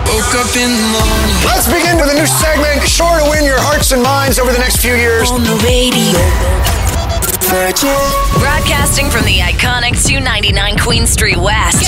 Woke up in the morning. Let's begin with a new segment, sure to win your hearts and minds over the next few years. On the radio. Virgin. Broadcasting from the iconic 299 Queen Street West.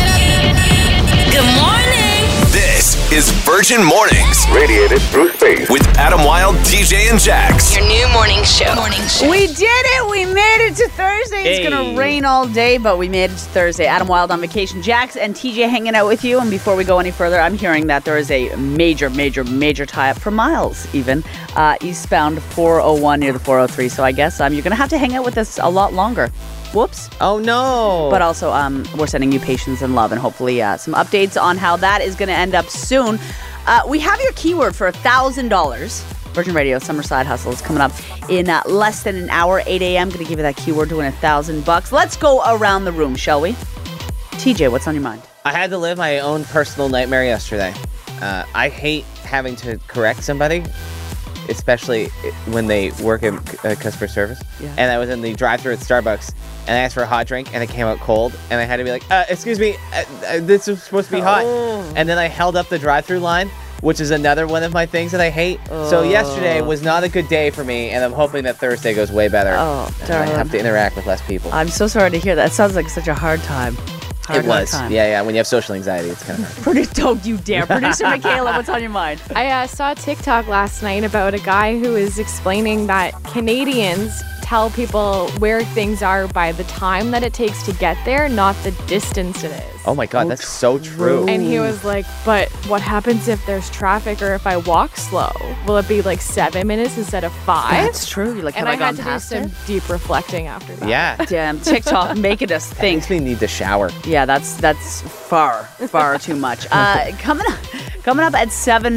Good morning. This is Virgin Mornings. Radiated through space. With Adam Wilde, DJ, and Jax. Your new morning show. We did it. We made it to Thursday. It's going to rain all day, but we made it to Thursday. Adam Wilde on vacation. Jax and TJ hanging out with you. And before we go any further, I'm hearing that there is a major tie-up for miles, even. Eastbound 401 near the 403. So I guess you're going to have to hang out with us a lot longer. Whoops. Oh, no. But also, we're sending you patience and love, and hopefully some updates on how that is going to end up soon. We have your keyword for $1,000. Virgin Radio Summer Side Hustle is coming up in less than an hour, 8 a.m. Going to give you that keyword to win $1,000. Let's go around the room, shall we? TJ, what's on your mind? I had to live my own personal nightmare yesterday. I hate having to correct somebody, especially when they work in customer service. Yeah. And I was in the drive-thru at Starbucks, and I asked for a hot drink, and it came out cold, and I had to be like, excuse me, this is supposed to be hot. And then I held up the drive-thru line, which is another one of my things that I hate. So yesterday was not a good day for me, and I'm hoping that Thursday goes way better. Oh, darling. And I have to interact with less people. I'm so sorry to hear that. It sounds like such a hard time. It was. Yeah. When you have social anxiety, it's kind of hard. Don't you dare. Producer Michaela, what's on your mind? I saw a TikTok last night about a guy who was explaining that Canadians tell people where things are by the time that it takes to get there, not the distance it is. Oh my God, that's so true. And he was like, but what happens if there's traffic or if I walk slow? Will it be like 7 minutes instead of 5? That's true. You're like, and I had to do some deep reflecting after that. Yeah. Damn, TikTok making us think. Makes me need to shower. Yeah, that's far too much. Coming up at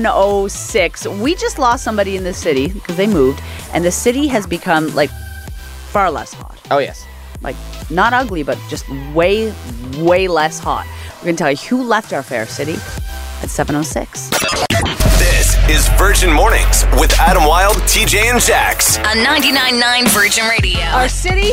7:06, we just lost somebody in the city because they moved, and the city has become like far less hot. Oh, yes. Like, not ugly, but just way, way less hot. We're going to tell you who left our fair city at 7:06. This is Virgin Mornings with Adam Wilde, TJ, and Jax. On 99.9 Virgin Radio. Our city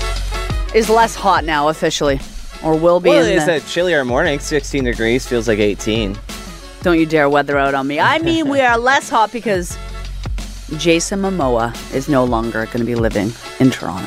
is less hot now, officially. Or will be. Well, it's a chillier morning. 16 degrees. Feels like 18. Don't you dare weather out on me. I mean, we are less hot because Jason Momoa is no longer going to be living in Toronto.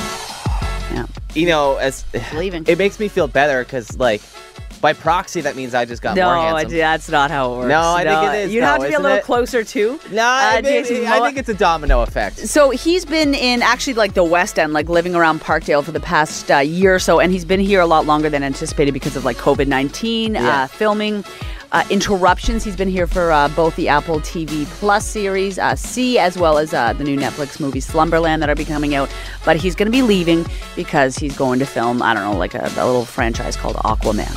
Yeah. You know, leaving. It makes me feel better because, like, by proxy, that means I just got more handsome. No, that's not how it works. No, I think it is. You'd have to be a little closer, too. No, I think it's a domino effect. So he's been in, actually, like, the West End, like, living around Parkdale for the past year or so, and he's been here a lot longer than anticipated because of, like, COVID-19, filming. Interruptions. He's been here for both the Apple TV Plus series, C, as well as the new Netflix movie Slumberland that are be coming out. But he's going to be leaving because he's going to film, I don't know, like a little franchise called Aquaman,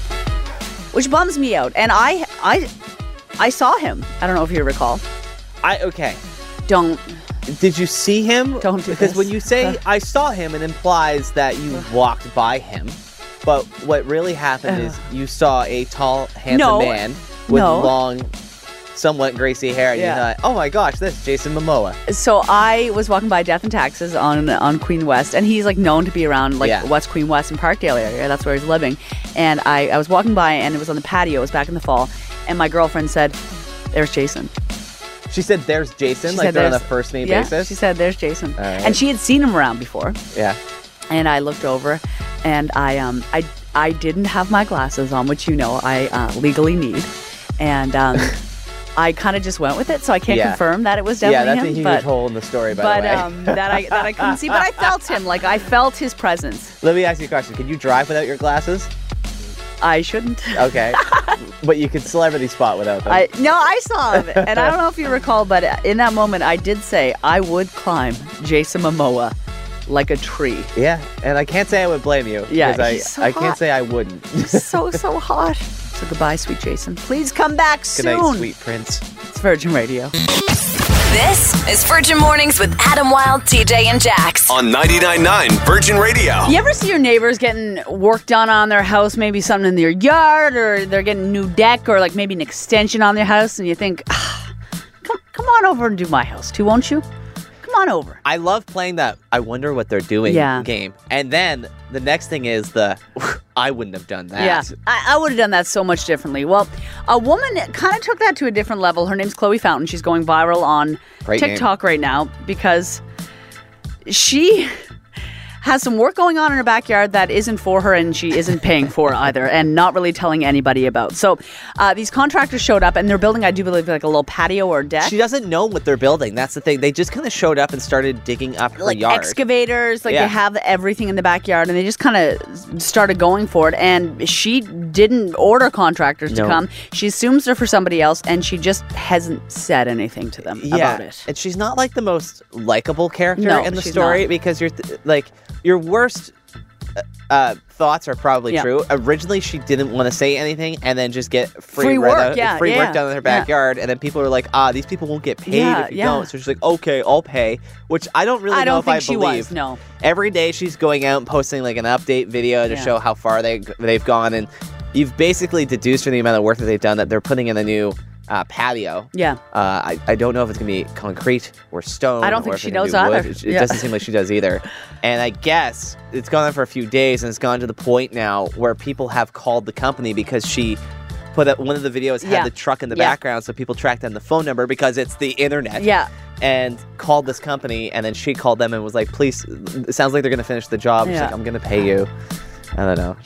which bums me out. And I saw him. I don't know if you recall. Okay. Don't. Did you see him? Don't do Because this. when you say I saw him, it implies that you walked by him. But what really happened is you saw a tall, handsome man with long, somewhat greasy hair, and you thought, oh my gosh, that's Jason Momoa. So I was walking by Death and Taxes on Queen West, and he's like known to be around West Queen West and Parkdale area. That's where he's living. And I was walking by, and it was on the patio. It was back in the fall, and my girlfriend said, "There's Jason." She said, "There's Jason," like they're on a first name basis. She said, "There's Jason," and she had seen him around before. Yeah. And I looked over, and I didn't have my glasses on, which I legally need, and I kind of just went with it, so I can't confirm that it was definitely him. Yeah, that's a huge hole in the story, by the way. But that I couldn't see, but I felt him, like I felt his presence. Let me ask you a question: can you drive without your glasses? I shouldn't. Okay, but you could celebrity spot without them. I saw him, and I don't know if you recall, but in that moment, I did say I would climb Jason Momoa like a tree. Yeah, and I can't say I would blame you. Yeah, because I can't say I wouldn't. so hot. So goodbye, sweet Jason. Please come back soon. Good night, sweet prince. It's Virgin Radio. This is Virgin Mornings with Adam Wilde, TJ, and Jax. On 99.9 Virgin Radio. You ever see your neighbors getting work done on their house, maybe something in their yard, or they're getting a new deck, or like maybe an extension on their house, and you think, come on over and do my house too, won't you? Come on over. I love playing that I wonder what they're doing game. And then the next thing is I wouldn't have done that. Yeah, I would have done that so much differently. Well, a woman kind of took that to a different level. Her name's Chloe Fountain. She's going viral on TikTok right now because she has some work going on in her backyard that isn't for her and she isn't paying for either and not really telling anybody about. So these contractors showed up and they're building, I do believe, like a little patio or deck. She doesn't know what they're building. That's the thing. They just kind of showed up and started digging up her yard. Excavators, they have everything in the backyard and they just kind of started going for it. And she didn't order contractors to come. She assumes they're for somebody else and she just hasn't said anything to them about it. And she's not like the most likable character in the story because you're your worst thoughts are probably true. Originally, she didn't want to say anything and then just get free work done in her backyard. And then people are like, these people won't get paid if you don't. So she's like, okay, I'll pay. Which I don't really know if I believe. No. Every day she's going out and posting like an update video to show how far they've gone. And you've basically deduced from the amount of work that they've done that they're putting in a new patio. Yeah. I don't know if it's going to be concrete or stone. I don't think she knows either. It doesn't seem like she does either. And I guess it's gone on for a few days and it's gone to the point now where people have called the company because she put up one of the videos had the truck in the background so people track down the phone number because it's the internet. Yeah. And called this company and then she called them and was like, please, it sounds like they're going to finish the job. She's like, I'm going to pay you. I don't know.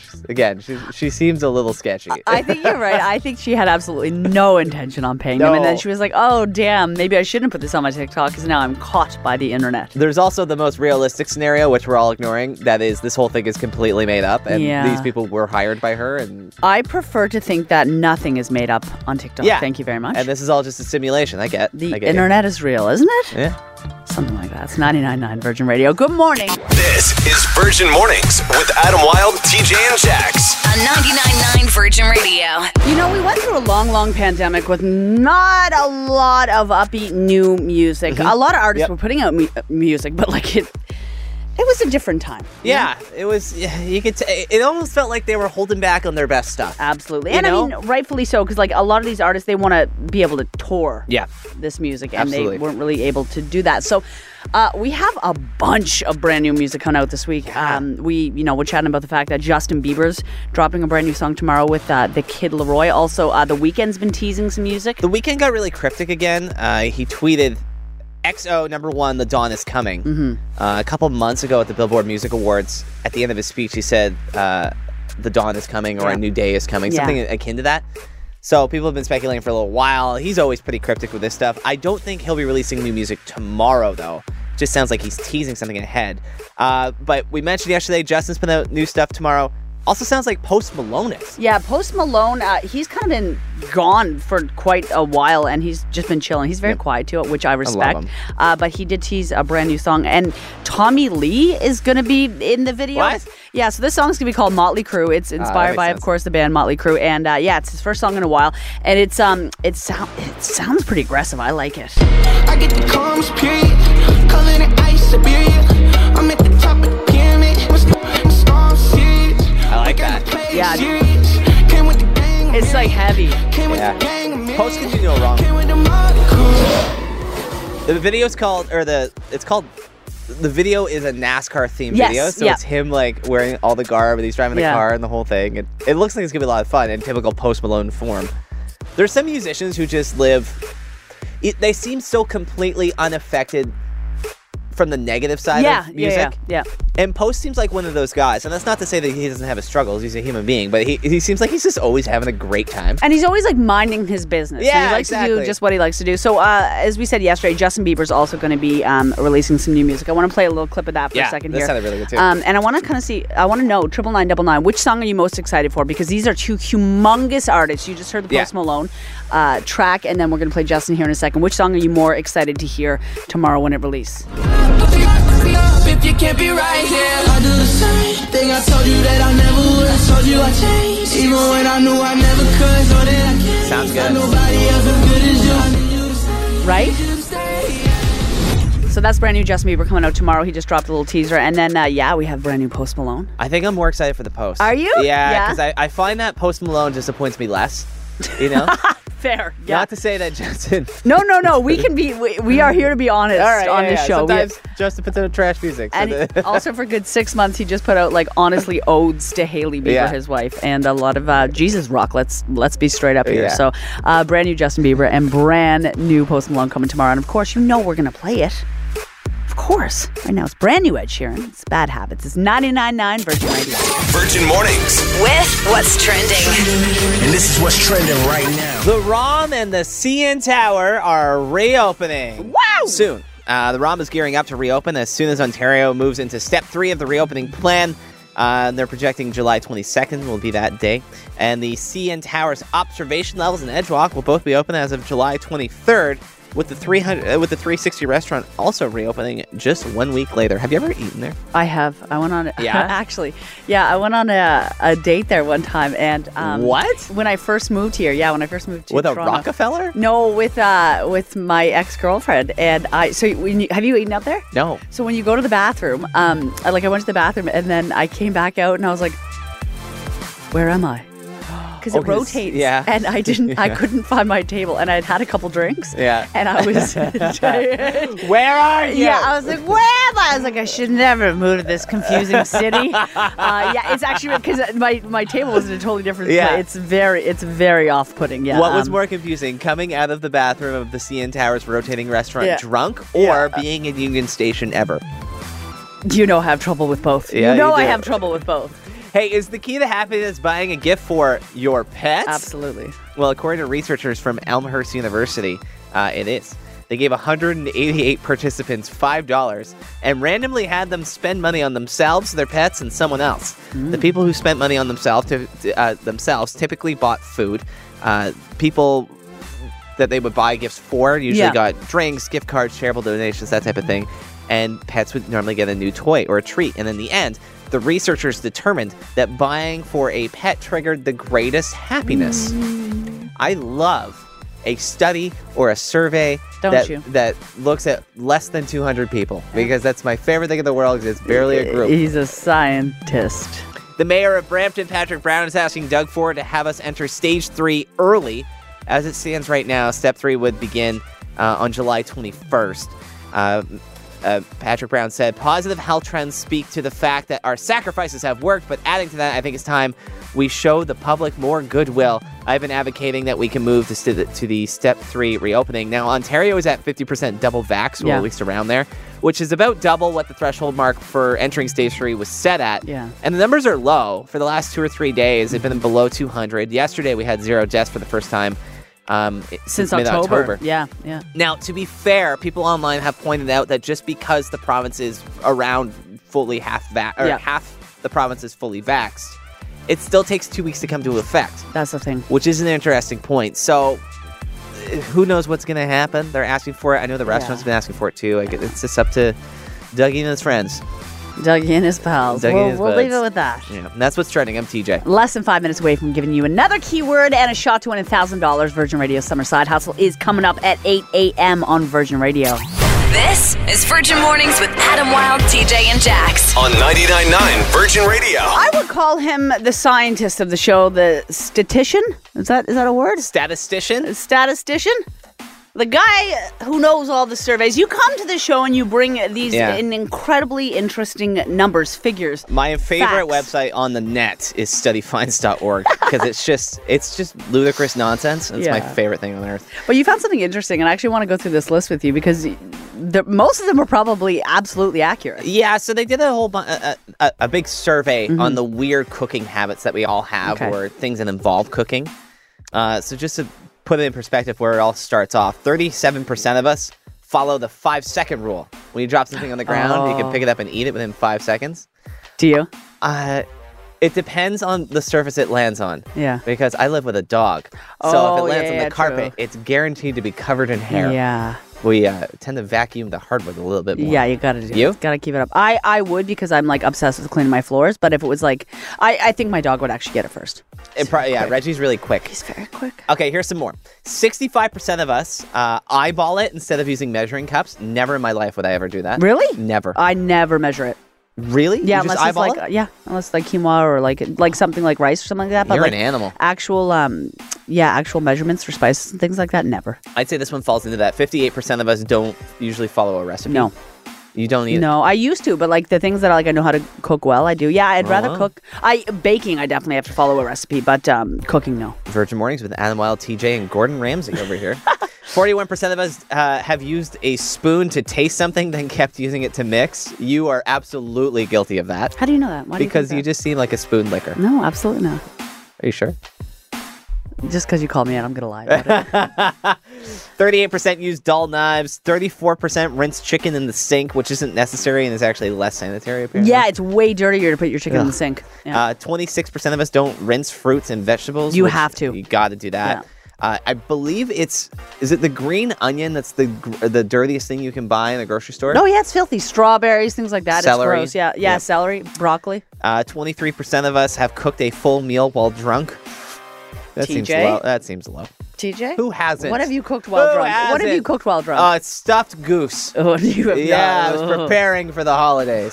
She seems a little sketchy. I think you're right. I think she had absolutely no intention on paying them. And then she was like, oh, damn, maybe I shouldn't put this on my TikTok because now I'm caught by the internet. There's also the most realistic scenario, which we're all ignoring. That is, this whole thing is completely made up. And these people were hired by her. And I prefer to think that nothing is made up on TikTok. Yeah. Thank you very much. And this is all just a simulation. I get the internet is real, isn't it? Yeah. Something like that. It's 99.9 Virgin Radio. Good morning. This is Virgin Mornings with Adam Wilde, TJ, and Jax. On 99.9 Virgin Radio. You know, we went through a long pandemic with not a lot of upbeat new music. Mm-hmm. A lot of artists were putting out music, but like it was a different time. Yeah, it was. You could. It almost felt like they were holding back on their best stuff. Absolutely, and I mean, rightfully so, because like a lot of these artists, they want to be able to tour. This music, and they weren't really able to do that. So, we have a bunch of brand new music coming out this week. We're chatting about the fact that Justin Bieber's dropping a brand new song tomorrow with the Kid Laroi. Also, The Weeknd's been teasing some music. The Weeknd got really cryptic again. He tweeted, XO #1, The Dawn is Coming. Mm-hmm. A couple months ago at the Billboard Music Awards, at the end of his speech, he said, The Dawn is coming or a new day is coming, something akin to that. So people have been speculating for a little while. He's always pretty cryptic with this stuff. I don't think he'll be releasing new music tomorrow, though. Just sounds like he's teasing something ahead. But we mentioned yesterday, Justin's putting out new stuff tomorrow. Also sounds like Post Malone is. Yeah, Post Malone, he's kind of been gone for quite a while, and he's just been chilling. He's very quiet to it, which I respect. I love him. But he did tease a brand new song, and Tommy Lee is going to be in the video. What? Yeah, so this song's going to be called Motley Crue. It's inspired by, of course, the band Motley Crue, and it's his first song in a while, and it sounds pretty aggressive. I like it. I get the calms, period. Calling it ice, Siberia. I'm at the top of the pyramid. I like that. Yeah. It's like heavy. Yeah. Post can do no wrong. The video's called, the video is a NASCAR themed video. So it's him like wearing all the garb and he's driving the car and the whole thing. It looks like it's going to be a lot of fun in typical Post Malone form. There's some musicians who just they seem so completely unaffected from the negative side of music. Yeah. And Post seems like one of those guys. And that's not to say that he doesn't have his struggles. He's a human being. But he seems like he's just always having a great time. And he's always like minding his business. Yeah, so he likes to do just what he likes to do. So as we said yesterday, Justin Bieber's also going to be releasing some new music. I want to play a little clip of that for a second here. Yeah, that sounded really good too. And I want to I want to know, 99999, which song are you most excited for? Because these are two humongous artists. You just heard the Post Malone track, and then we're going to play Justin here in a second. Which song are you more excited to hear tomorrow when it releases? If you can't be right here, I do the same thing. I told you that I never would. I told you I changed, even when I knew I never could. So that I can't. Sounds good. Nobody else as good as you. I need you to stay. Right? So that's brand new Justin Bieber coming out tomorrow. He just dropped a little teaser, and then we have brand new Post Malone. I think I'm more excited for the Post. Are you? Yeah, because I find that Post Malone disappoints me less. You know, Fair. Yeah. Not to say that Justin. No. We can be. We are here to be honest on this show. Sometimes Justin puts in trash music. So And also for good 6 months, he just put out like honestly odes to Hailey Bieber, his wife, and a lot of Jesus rock. Let's be straight up here. Yeah. So brand new Justin Bieber and brand new Post Malone coming tomorrow, and of course we're gonna play it. Of course, right now it's brand new Ed Sheeran. It's Bad Habits. It's 99.9 Virgin Radio. Virgin Mornings. With what's trending. And this is what's trending right now. The ROM and the CN Tower are reopening. Wow! Soon. The ROM is gearing up to reopen as soon as Ontario moves into step 3 of the reopening plan. They're projecting July 22nd will be that day. And the CN Tower's observation levels in Edgewalk will both be open as of July 23rd. With the 360 restaurant also reopening just 1 week later. Have you ever eaten there? I have. I went on Yeah? actually. Yeah, I went on a date there one time, and What? when I first moved here? Yeah, when I first moved to With Toronto. a Rockefeller? No, with my ex-girlfriend, and have you eaten up there? No. So when you go to the bathroom, I went to the bathroom, and then I came back out, and I was like, "Where am I?" Because it rotates, and I couldn't find my table, and I'd had a couple drinks, and I was, Where are you? yeah, I was like, where am I? I was like, I should never have moved to this confusing city. It's actually because my table was in a totally different place. It's very off-putting. Yeah. What was more confusing, coming out of the bathroom of the CN Tower's rotating restaurant drunk, or being in Union Station ever? You know I have trouble with both. Yeah, you know you I do. have trouble with both. Hey, is the key to happiness buying a gift for your pets? Absolutely. Well, according to researchers from Elmhurst University, it is. They gave 188 participants $5 and randomly had them spend money on themselves, their pets, and someone else. The people who spent money on themselves typically bought food. People that they would buy gifts for usually got drinks, gift cards, charitable donations, that type of thing. And pets would normally get a new toy or a treat. And in the end, the researchers determined that buying for a pet triggered the greatest happiness. I love a study or a survey that looks at less than 200 people, because that's my favorite thing in the world, because it's barely a group. He's a scientist. The mayor of Brampton, Patrick Brown, is asking Doug Ford to have us enter stage 3 early. As it stands right now, step 3 would begin on July 21st. Patrick Brown said, positive health trends speak to the fact that our sacrifices have worked, but adding to that, I think it's time we show the public more goodwill. I've been advocating that we can move to the step 3 reopening. Now, Ontario is at 50% double vax, or at least around there, which is about double what the threshold mark for entering stage 3 was set at. Yeah. And the numbers are low. For the last 2 or 3 days, they've been below 200. Yesterday, we had 0 deaths for the first time since mid-October. Yeah. Now, to be fair, people online have pointed out that just because the province is around fully half the province is fully vaxxed, it still takes 2 weeks to come to effect. That's the thing. Which is an interesting point. So, who knows what's going to happen? They're asking for it. I know the restaurant's been asking for it too. It's just up to Dougie and his friends. Dougie and his pals. We'll leave it with that. Yeah, and that's what's trending. I'm TJ. Less than 5 minutes away from giving you another keyword and a shot to win $1,000. Virgin Radio Summer Side Hustle is coming up at 8 a.m. on Virgin Radio. This is Virgin Mornings with Adam Wilde, TJ, and Jax. On 99.9 Virgin Radio. I would call him the scientist of the show, the statistician. Is that a word? Statistician? Statistician? The guy who knows all the surveys. You come to the show and you bring these incredibly interesting numbers, figures. My favorite facts. website on the net is studyfinds.org, because it's just ludicrous nonsense. It's my favorite thing on earth. But you found something interesting, and I actually want to go through this list with you, because most of them are probably absolutely accurate. Yeah, so they did a big survey on the weird cooking habits that we all have, or things that involve cooking. So just to put it in perspective where it all starts off, 37% of us follow the 5-second rule. When you drop something on the ground, you can pick it up and eat it within 5 seconds. Do you? It depends on the surface it lands on. Yeah. Because I live with a dog. So if it lands on the carpet, it's guaranteed to be covered in hair. Yeah. We tend to vacuum the hardwood a little bit more. Yeah, you gotta do it. You? Gotta keep it up. I would, because I'm like obsessed with cleaning my floors, but if it was like, I think my dog would actually get it first. Reggie's really quick. He's very quick. Okay, here's some more. 65% of us eyeball it instead of using measuring cups. Never in my life would I ever do that. Really? Never. I never measure it. Really? Yeah, You just unless it's eyeball like it? unless like quinoa or like something like rice or something like that. But You're like an animal. Actual actual measurements for spices and things like that. Never. I'd say this one falls into that. 58% of us don't usually follow a recipe. No. You don't either? No, I used to, but like the things that I know how to cook well, I do. Yeah, I'd rather cook. Baking, I definitely have to follow a recipe, but cooking, no. Virgin Mornings with Adam Wilde, TJ, and Gordon Ramsay over here. 41% of us have used a spoon to taste something, then kept using it to mix. You are absolutely guilty of that. How do you know that? Why do you Because think you that? just seem like a spoon licker. No, absolutely not. Are you sure? Just because you called me out, I'm gonna lie about it. 38% use dull knives. 34% rinse chicken in the sink, which isn't necessary and is actually less sanitary, apparently. Yeah, it's way dirtier to put your chicken in the sink. Yeah. 26% of us don't rinse fruits and vegetables. You which have to. You got to do that. I believe is it the green onion that's the dirtiest thing you can buy in the grocery store? Oh yeah, it's filthy. Strawberries, things like that. Celery. It's gross. Yeah, celery, broccoli. 23% of us have cooked a full meal while drunk. That seems TJ? low. That seems low. TJ? Who hasn't? What have you cooked while drunk? What have you cooked while drunk? It's stuffed goose. Oh, you have Yeah, I not. was preparing for the holidays.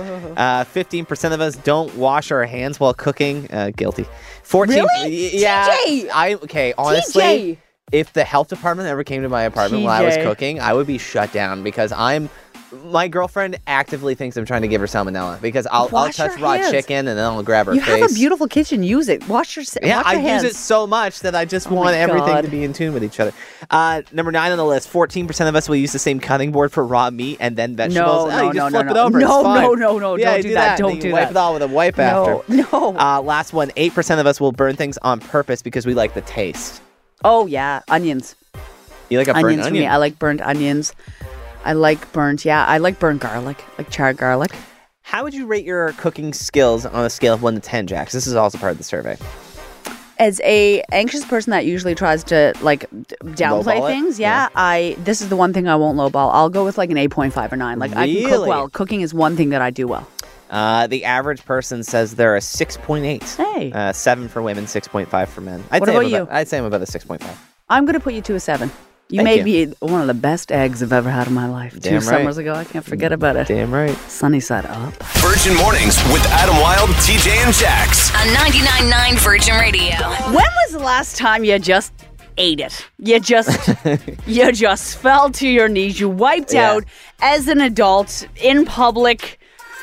15% of us don't wash our hands while cooking. Guilty. 14. Really? Yeah. TJ! Honestly, TJ! if the health department ever came to my apartment while I was TJ. cooking, I would be shut down because my girlfriend actively thinks I'm trying to give her salmonella because I'll Wash touch your raw hands. chicken and then I'll grab her You face. have a beautiful kitchen. Use it. Wash your Yeah, wash I your hands. use it so much that I just want my everything God. to be in tune with each other. Number 9 on the list, 14% of us will use the same cutting board for raw meat and then vegetables. No, you just no, flip no. it over. No, it's fine. no, Yeah, don't you do that. and Don't then you do wipe that. it all with a wipe No, after. no. Last one, 8% of us will burn things on purpose because we like the taste. Oh yeah, onions. You like a burnt Onions for me. onion? I like burnt onions. I like burnt garlic, like charred garlic. How would you rate your cooking skills on a scale of 1 to 10, Jax? This is also part of the survey. As a anxious person that usually tries to like downplay Lowball it? things, this is the one thing I won't lowball. I'll go with like an 8.5 or 9. Like I can cook Really? well. Cooking is one thing that I do well. The average person says they're a 6.8. Hey. 7 for women, 6.5 for men. What about you? I'd say I'm about a 6.5. I'm gonna put you to a 7. You Thank may you. be one of the best eggs I've ever had in my life. Damn 2 right. summers ago, I can't forget about it. Damn right. Sunny side up. Virgin Mornings with Adam Wilde, TJ, and Jax. On 99.9 Virgin Radio. When was the last time you just ate it? You just fell to your knees. You wiped Yeah. out as an adult in public,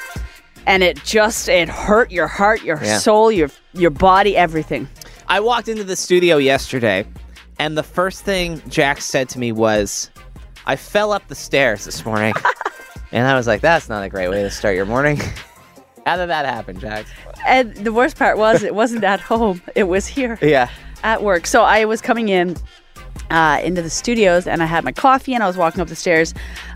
and it hurt your heart, your soul, your body, everything. I walked into the studio yesterday, and the first thing Jax said to me was, I fell up the stairs this morning. And I was like, that's not a great way to start your morning. How did that happen, Jax? And the worst part was it wasn't at home. It was here. Yeah. At work. So I was coming in into the studios, and I had my coffee, and I was walking up the stairs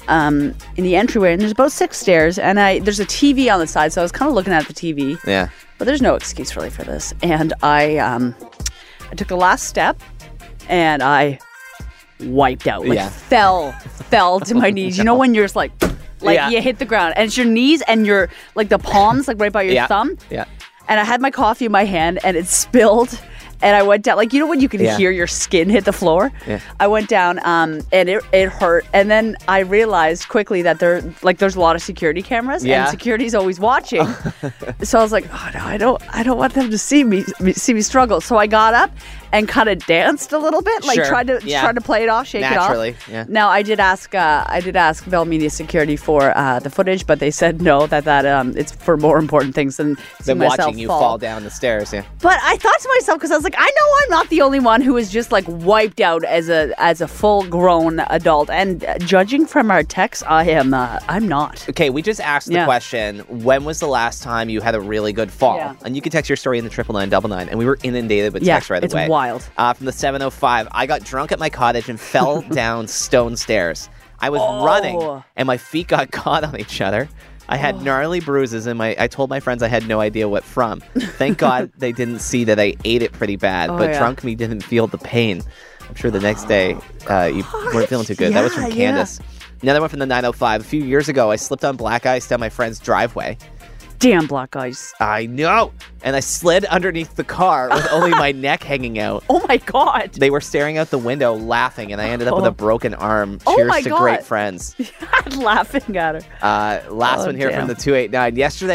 in the entryway, and there's about 6 stairs, and there's a TV on the side, so I was kind of looking at the TV. Yeah. But there's no excuse really for this. And I took the last step, and I wiped out. Like fell to my knees. You know when you're just like you hit the ground, and it's your knees and your like the palms like right by your thumb. Yeah. And I had my coffee in my hand, and it spilled. And I went down, like, you know when you can hear your skin hit the floor? Yeah. I went down, and it hurt. And then I realized quickly that there's a lot of security cameras, and security's always watching. So I was like, oh no, I don't want them to see me struggle. So I got up and kind of danced a little bit, like tried to play it off, shake Naturally, it off. yeah. Now I did ask Bell Media Security for the footage, but they said no, that it's for more important things than watching you fall down the stairs. Yeah. But I thought to myself, because I was like, I know I'm not the only one who is just like wiped out as a full grown adult, and judging from our texts, I'm not. Okay, we just asked the question, when was the last time you had a really good fall? Yeah. And you can text your story in the 99999, and we were inundated with text right it's away. wild. From the 705, I got drunk at my cottage and fell down stone stairs. I was running, and my feet got caught on each other. I had gnarly bruises, and I told my friends I had no idea what from. Thank God they didn't see that I ate it pretty bad, but drunk me didn't feel the pain. I'm sure the next day you weren't feeling too good. That was from Candace. Another one from the 905. A few years ago, I slipped on black ice down my friend's driveway. Damn black guys. I know. And I slid underneath the car with only my neck hanging out. Oh my God. They were staring out the window laughing, and I ended up with a broken arm. Oh Cheers my to God. great friends. Laughing at her. Last one here from the 289.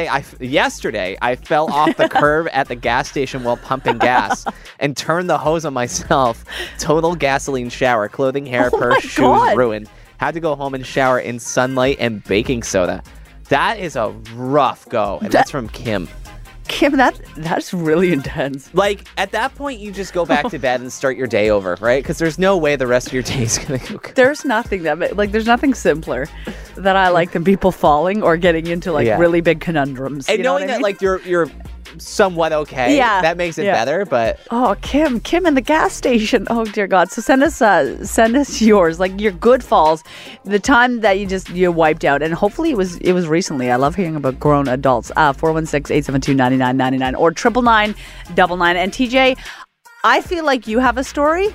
Yesterday, I fell off the curb at the gas station while pumping gas and turned the hose on myself. Total gasoline shower. Clothing, hair, purse, shoes God. ruined. Had to go home and shower in sunlight and baking soda. That is a rough go. And that's from Kim. Kim, that's really intense. Like, at that point, you just go back to bed and start your day over, right? Because there's no way the rest of your day is going to go good. There's nothing there's nothing simpler that I like than people falling or getting into really big conundrums. And you know knowing what I that, mean? like, you're somewhat okay, that makes it better, but... Oh, Kim in the gas station. Oh, dear God. So send us yours, like your good falls, the time that you wiped out. And hopefully it was recently. I love hearing about grown adults. 416-872-9999 or 999-99. And TJ, I feel like you have a story.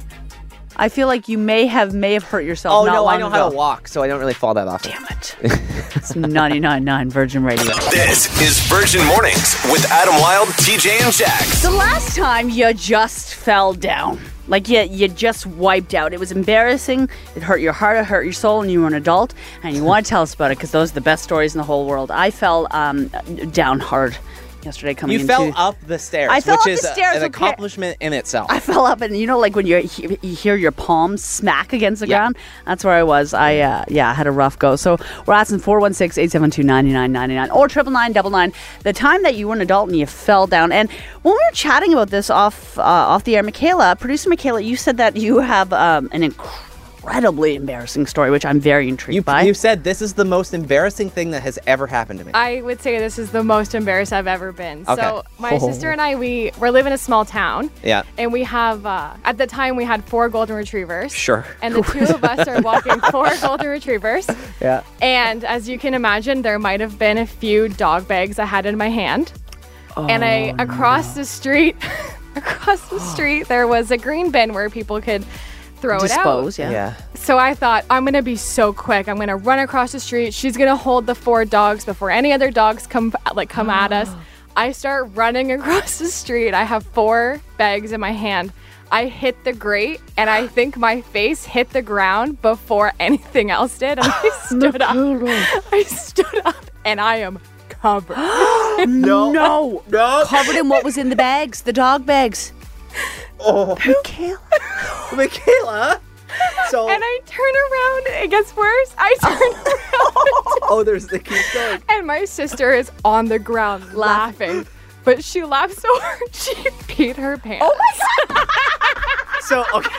I feel like you may have hurt yourself. Oh, not no, long I know ago. how to walk, so I don't really fall that often. Damn it. It's 99.9 Virgin Radio. This is Virgin Mornings with Adam Wilde, TJ, and Jax. The last time you just fell down, like you just wiped out, it was embarrassing, it hurt your heart, it hurt your soul, and you were an adult, and you want to tell us about it because those are the best stories in the whole world. I fell down hard yesterday coming into... You fell up the stairs, I fell which up is the stairs, an okay. accomplishment in itself. I fell up, and like when you hear your palms smack against the ground, that's where I was. I had a rough go. So we're asking 416-872-9999 or 999. The time that you were an adult and you fell down. And when we were chatting about this off the air, producer Michaela, you said that you have an incredibly embarrassing story, which I'm very intrigued by. You said this is the most embarrassing thing that has ever happened to me. I would say this is the most embarrassed I've ever been. Okay. So my sister and I, we live in a small town. Yeah. And we have, at the time, we had 4 golden retrievers. Sure. And the two of us are walking 4 golden retrievers. Yeah. And as you can imagine, there might have been a few dog bags I had in my hand. And across the street, there was a green bin where people could throw Dispose, it out. yeah. So I thought, I'm going to be so quick. I'm going to run across the street. She's going to hold the 4 dogs before any other dogs come at us. I start running across the street. I have 4 bags in my hand. I hit the grate, and I think my face hit the ground before anything else did. And I stood up. I stood up, and I am covered. No. Covered in what was in the bags, the dog bags. Oh. Michaela? So... And I turn around. It gets worse. I turn around. It keeps going. And my sister is on the ground laughing. But she laughed so hard, she peed her pants. Oh my God. So, okay.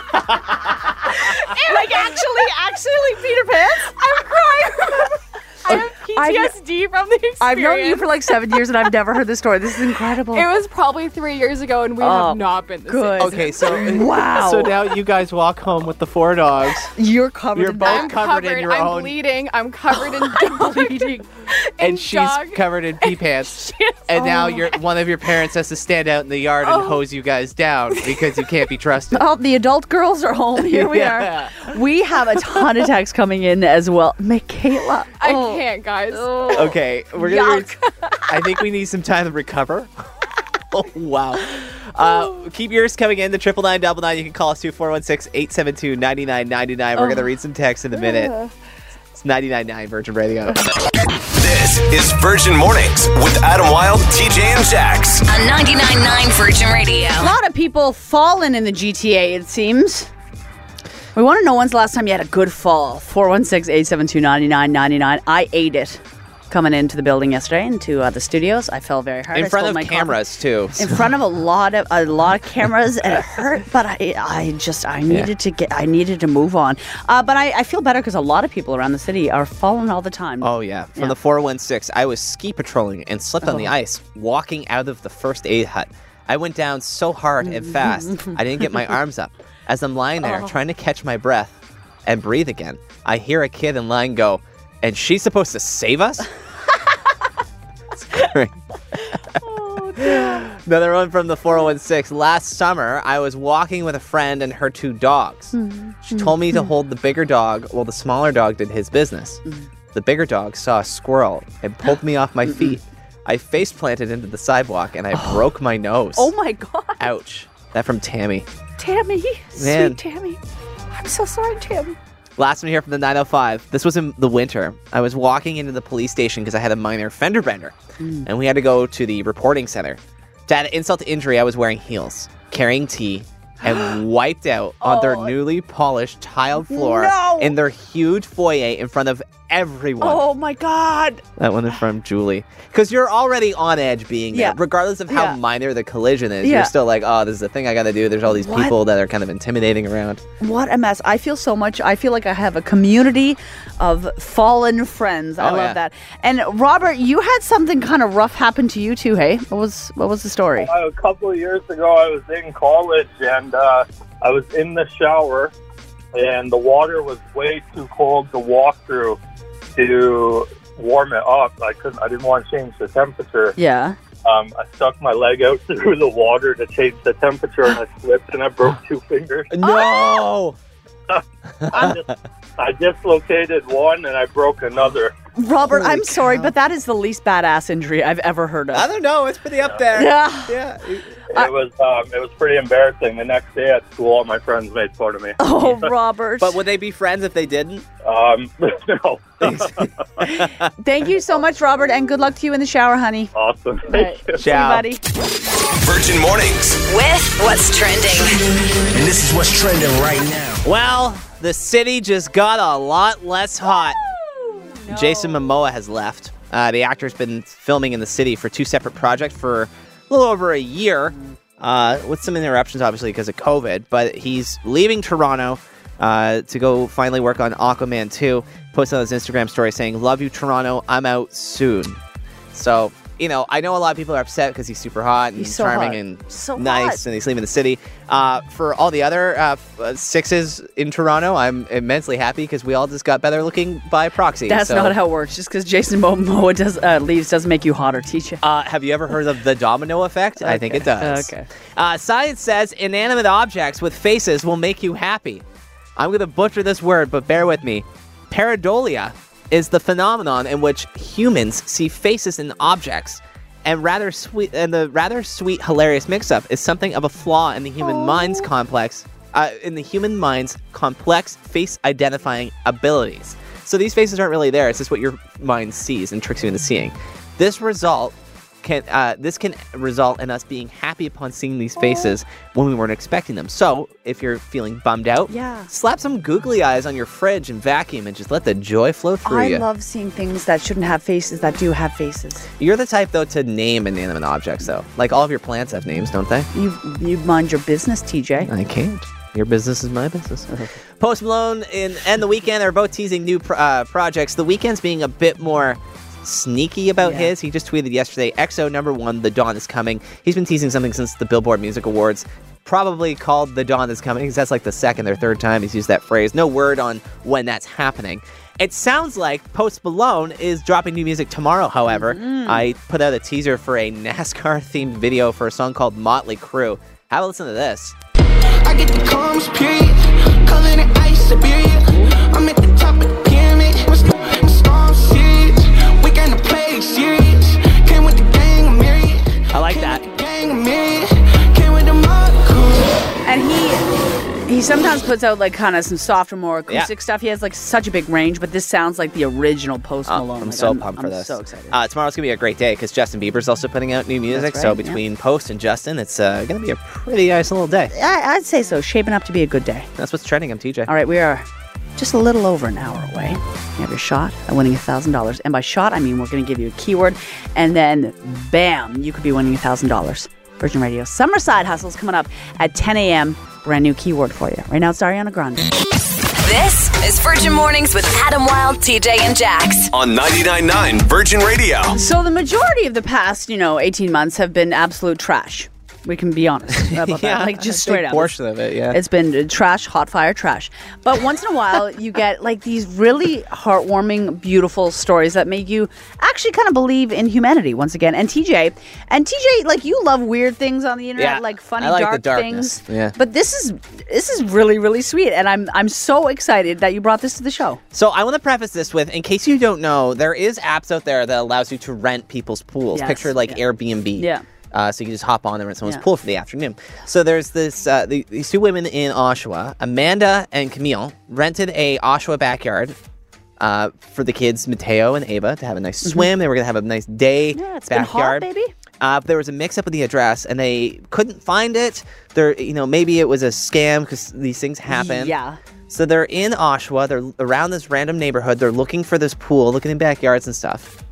Like actually peed her pants? I'm crying. I have PTSD from the experience. I've known you for like 7 years and I've never heard this story. This is incredible. It was probably 3 years ago, and we have not been the good. same. Okay, so Wow. So now you guys walk home with the 4 dogs. You're covered You're in both that. I'm covered in your I'm own- bleeding. I'm covered in dog. bleeding. And she's covered in pee pants. And now one of your parents has to stand out in the yard and hose you guys down because you can't be trusted. Oh, the adult girls are home. Here we Yeah. are. We have a ton of texts coming in as well. Michaela. I can't, guys. Okay, we're gonna. I think we need some time to recover. Oh wow! Keep yours coming in. The 999. You can call us 416-872-9999. We're gonna read some texts in a minute. It's 99.9 Virgin Radio. This is Virgin Mornings with Adam Wilde, TJ, and Jax. On 99.9 Virgin Radio. A lot of people fallen in the GTA, it seems. We want to know when's the last time you had a good fall. 416-872-9999. I ate it coming into the building yesterday, into the studios. I fell very hard. In I front spilled of my cameras too. In front of a lot of cameras, and it hurt. But I needed to move on. But I feel better because a lot of people around the city are falling all the time. Oh yeah, from the 416. I was ski patrolling and slipped on the ice walking out of the first aid hut. I went down so hard and fast, I didn't get my arms up. As I'm lying there trying to catch my breath and breathe again, I hear a kid in line go, "And she's supposed to save us?" It's great. Another one from the 416. Last summer, I was walking with a friend and her 2 dogs. She told me to hold the bigger dog while the smaller dog did his business. The bigger dog saw a squirrel and pulled me off my feet. I face planted into the sidewalk and I broke my nose. Oh my God. Ouch. That from Tammy. Tammy. Man. Sweet Tammy. I'm so sorry, Tammy. Last one here from the 905. This was in the winter. I was walking into the police station because I had a minor fender bender. And we had to go to the reporting center. To add insult to injury, I was wearing heels, carrying tea, and wiped out on their newly polished tiled floor in their huge foyer in front of everyone. Oh my God. That one is from Julie. Because you're already on edge being there. Regardless of how minor the collision is, you're still like, oh, this is the thing I got to do. There's all these people that are kind of intimidating around. What a mess. I feel so much. I feel like I have a community of fallen friends. I love that. And Robert, you had something kind of rough happen to you too, hey? What was the story? A couple of years ago, I was in college and I was in the shower and the water was way too cold to walk through to warm it up. I didn't want to change the temperature. Yeah. I stuck my leg out through the water to change the temperature and I slipped and I broke 2 fingers. No! I dislocated one and I broke another. Robert, I'm sorry, but that is the least badass injury I've ever heard of. I don't know. It's pretty up there. Yeah. It was pretty embarrassing. The next day at school, all my friends made fun of me. Oh, Robert. But would they be friends if they didn't? No. Thank you so much, Robert, and good luck to you in the shower, honey. Awesome. Thank you. See you, buddy. Virgin Mornings. With What's Trending. And this is what's trending right now. Well, the city just got a lot less hot. No. Jason Momoa has left. The actor's been filming in the city for 2 separate projects for a little over a year, with some interruptions, obviously, because of COVID. But he's leaving Toronto to go finally work on Aquaman 2. Posted on his Instagram story saying, "Love you, Toronto. I'm out soon." So, you know, I know a lot of people are upset because he's super hot and so charming hot. and So nice, hot. and he's leaving the city. For all the other sixes in Toronto, I'm immensely happy because we all just got better looking by proxy. That's not how it works. Just because Jason Momoa leaves doesn't make you hotter, teacher. Have you ever heard of the domino effect? I think it does. Okay. Science says inanimate objects with faces will make you happy. I'm going to butcher this word, but bear with me. Pareidolia is the phenomenon in which humans see faces in objects, and the rather sweet, hilarious mix-up is something of a flaw in the human mind's complex face-identifying abilities. So these faces aren't really there. It's just what your mind sees and tricks you into seeing. This can result in us being happy upon seeing these faces when we weren't expecting them. So if you're feeling bummed out, slap some googly eyes on your fridge and vacuum and just let the joy flow through you. I love seeing things that shouldn't have faces that do have faces. You're the type, though, to name inanimate objects, though. Like all of your plants have names, don't they? You mind your business, TJ. I can't. Your business is my business. Post Malone and The Weeknd are both teasing new projects. The Weeknd's being a bit more sneaky about his. He just tweeted yesterday, EXO #1, The Dawn is Coming. He's been teasing something since the Billboard Music Awards, probably called The Dawn is Coming, because that's like the second or third time he's used that phrase. No word on when that's happening. It sounds like Post Malone is dropping new music tomorrow, however. I put out a teaser for a NASCAR-themed video for a song called Motley Crue. Have a listen to this. I get the calms, period. Color the ice, Siberia. I'm at the top of the pyramid. What's the storm serious? We gonna play serious. Came with the gang of myriad. I like that. Gang of myriad. Came with the Motley. And he sometimes puts out like kind of some softer, more acoustic stuff. He has like such a big range, but this sounds like the original Post Malone. I'm so pumped for this. I'm so excited. Tomorrow's going to be a great day because Justin Bieber's also putting out new music. That's so right, between Post and Justin, it's going to be a pretty nice little day. I'd say so. Shaping up to be a good day. That's what's trending. I'm TJ. All right, we are just a little over an hour away. You have your shot at winning $1,000. And by shot, I mean we're going to give you a keyword, and then bam, you could be winning $1,000. Virgin Radio Summer Side Hustle's coming up at 10 a.m. Brand new keyword for you. Right now, it's Ariana Grande. This is Virgin Mornings with Adam Wilde, TJ, and Jax. On 99.9 Virgin Radio. So the majority of the past, 18 months have been absolute trash. We can be honest about that. Like, just straight up. portion of it, yeah. It's been trash, hot fire, trash. But once in a while, you get like these really heartwarming, beautiful stories that make you actually kind of believe in humanity once again. And TJ, like, you love weird things on the internet, like funny, I like dark the darkness. things. Yeah. But this is really, really sweet, and I'm so excited that you brought this to the show. So I want to preface this with, in case you don't know, there is apps out there that allows you to rent people's pools. Yes. Picture like Airbnb. Yeah. So you can just hop on there and someone's pool for the afternoon. So there's this these two women in Oshawa, Amanda and Camille, rented a Oshawa backyard for the kids, Mateo and Ava, to have a nice swim. They were going to have a nice day. Yeah, it's backyard. been hot, baby. But there was a mix-up with the address, and they couldn't find it. Maybe it was a scam because these things happen. Yeah. So they're in Oshawa. They're around this random neighborhood. They're looking for this pool, looking in backyards and stuff.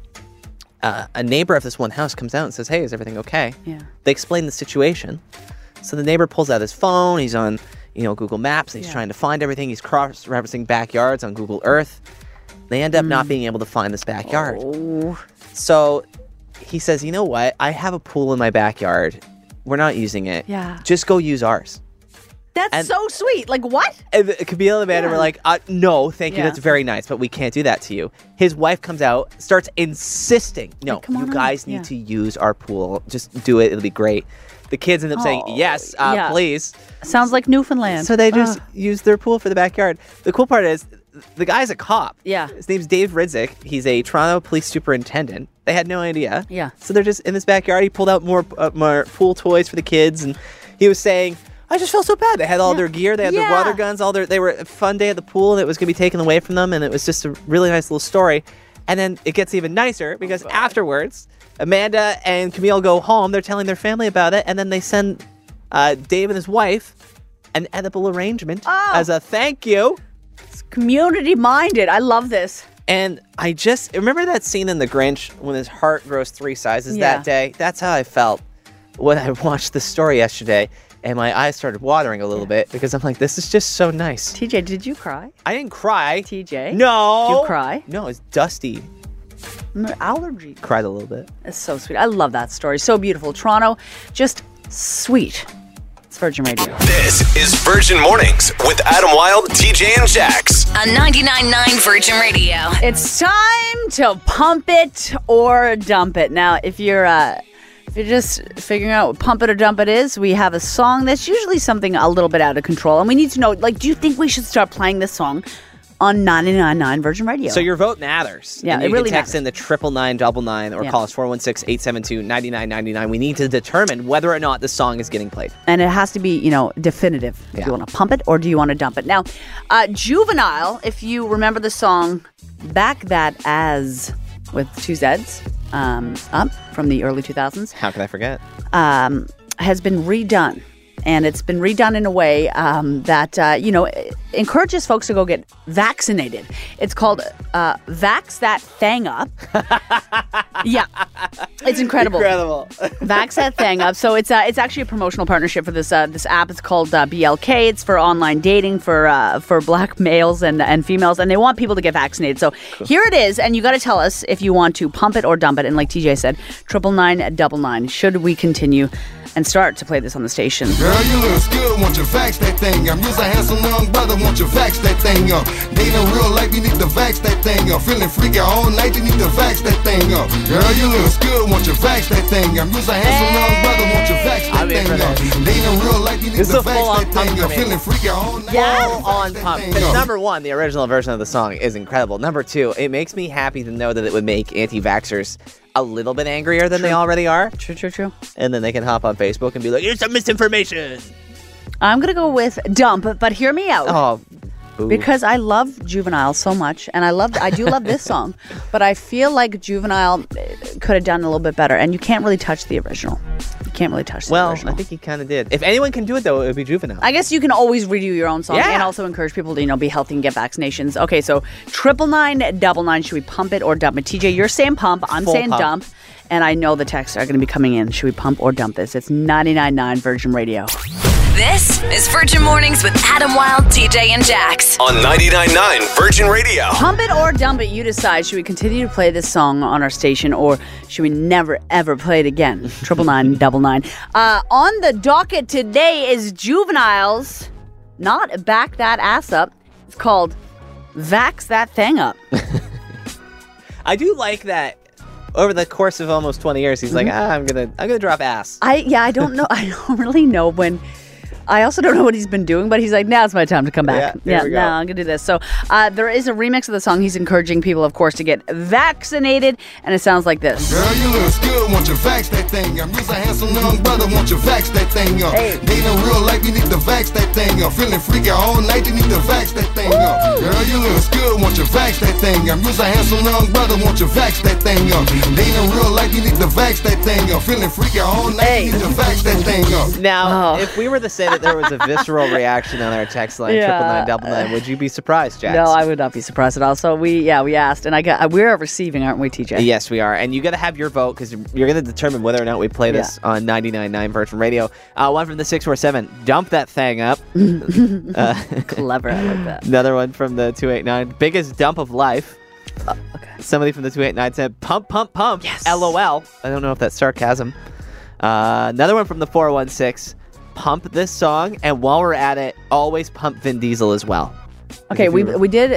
A neighbor of this one house comes out and says, "Hey, is everything okay?" Yeah. They explain the situation. So the neighbor pulls out his phone. He's on, Google Maps. And he's trying to find everything. He's cross-referencing backyards on Google Earth. They end up not being able to find this backyard. Oh. So he says, "You know what? I have a pool in my backyard. We're not using it. Yeah. Just go use ours." That's so sweet. Like, what? And Camille and Amanda were like, "No, thank you. Yeah. That's very nice, but we can't do that to you." His wife comes out, starts insisting, "No, Like, come you on guys in." need to use our pool. Just do it. It'll be great." The kids end up saying, "Yes, yeah. please." Sounds like Newfoundland. So they just use their pool for the backyard. The cool part is, the guy's a cop. Yeah. His name's Dave Ridzik. He's a Toronto police superintendent. They had no idea. Yeah. So they're just in this backyard. He pulled out more pool toys for the kids, and he was saying, "I just felt so bad." They had all their gear. They had their water guns. They were a fun day at the pool, and it was going to be taken away from them. And it was just a really nice little story. And then it gets even nicer because afterwards, Amanda and Camille go home. They're telling their family about it, and then they send Dave and his wife an edible arrangement as a thank you. It's community minded. I love this. And I just remember that scene in The Grinch when his heart grows 3 sizes that day. That's how I felt when I watched the story yesterday. And my eyes started watering a little bit because I'm like, this is just so nice. TJ, did you cry? I didn't cry. TJ? No. Did you cry? No, it's Dusty. Allergy. Cried a little bit. It's so sweet. I love that story. So beautiful. Toronto, just sweet. It's Virgin Radio. This is Virgin Mornings with Adam Wilde, TJ, and Jax. On 99.9 Virgin Radio. It's time to pump it or dump it. Now, if you're just figuring out what pump it or dump it is, we have a song that's usually something a little bit out of control. And we need to know, like, do you think we should start playing this song on 99.9 Virgin Radio? So your vote matters. Yeah, and it you really can text matters. in the 99999 or call us 416-872-9999. We need to determine whether or not the song is getting played. And it has to be, definitive. Do you want to pump it or do you want to dump it? Now, Juvenile, if you remember the song Back That As with 2 Zs, up from the early 2000s. How can I forget? Has been redone. And it's been redone in a way that, encourages folks to go get vaccinated. It's called Vax That Thang Up. Yeah. It's incredible. Vax That Thang Up. So it's actually a promotional partnership for this app. It's called BLK. It's for online dating for black males and females. And they want people to get vaccinated. So here it is. And you got to tell us if you want to pump it or dump it. And like TJ said, 99999. Should we continue and start to play this on the station? Girl, you look good, want you vax that thing up. You's a handsome young brother, want you vax that thing up. Dating real life, you need to vax that thing up. Feeling freaky all night, you need to vax that thing up. Girl, you look good, want you vax that thing up. You's a handsome young brother, want you vax that thing up. Dating real life, you need to vax that thing up. Feeling freaky all night. Full on pump. Because number one, the original version of the song is incredible. Number two, it makes me happy to know that it would make anti-vaxxers a little bit angrier than they already are. True. And then they can hop on Facebook and be like, "Here's some misinformation." I'm going to go with dump, but hear me out. Oh, boo. Because I love Juvenile so much, and I do love this song, but I feel like Juvenile could have done a little bit better, and you can't really touch the original. You can't really touch the original. I think he kind of did. If anyone can do it, though, it would be Juvenile. I guess you can always redo your own song and also encourage people to, be healthy and get vaccinations. Okay, so 99999, should we pump it or dump it? TJ, you're saying pump, I'm saying dump, and I know the texts are going to be coming in. Should we pump or dump this? It's 99.9 Virgin Radio. This is Virgin Mornings with Adam Wilde, TJ, and Jax. On 99.9 Virgin Radio. Pump it or dump it, you decide. Should we continue to play this song on our station, or should we never, ever play it again? 999. On the docket today is Juvenile's Not Back That Ass Up. It's called Vax That Thing Up. I do like that. Over the course of almost 20 years, he's like, I'm gonna drop ass. I don't know. I don't really know when. I also don't know what he's been doing, but he's like, now it's my time to come back. Yeah, I'm going to do this. So there is a remix of the song. He's encouraging people, of course, to get vaccinated, and it sounds like this. Girl, you look good, want you vax that thing up. You's a handsome young brother, want you vax that thing up. Hey. Dating real life, you need to vax that thing up. Feeling freaky all night, you need to vax that thing up. Girl, you look good, want you vax that thing up. You's a handsome young brother, want you vax that thing up. Dating real life, you need to vax that thing up. Feeling freaky all night, you need to vax that thing up. Now, if we were to say that there was a visceral reaction on our text line, 99999, would you be surprised, Jax? No, I would not be surprised at all. So we asked, and we're receiving, aren't we, TJ? Yes, we are. And you got to have your vote, because you're going to determine whether or not we play this on 99.9 Virgin Radio. One from the 647, dump that thing up. Clever, I like that. Another one from the 289, biggest dump of life. Okay. Somebody from the 289 said, pump, pump, pump. Yes. LOL. I don't know if that's sarcasm. Another one from the 416, pump this song, and while we're at it, always pump Vin Diesel as well. Okay, we